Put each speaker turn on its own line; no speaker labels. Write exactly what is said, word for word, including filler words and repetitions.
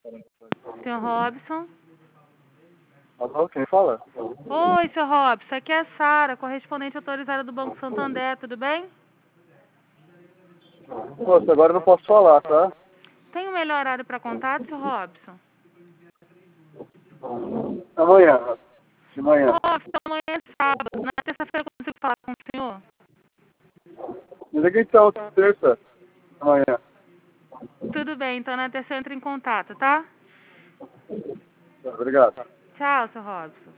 senhor Robson?
Alô, quem fala?
Oi, senhor Robson, aqui é a Sara, correspondente autorizada do Banco Santander, tudo bem?
Moça, agora eu não posso falar, tá?
Tem um melhor horário para contato, senhor Robson?
Amanhã. De manhã.
Senhor Robson, amanhã é sábado, na terça-feira eu consigo falar com o senhor?
Me liga então, terça. Amanhã.
Tudo bem, então na terça eu entro em contato, tá?
Obrigado.
Tchau, senhor Robson.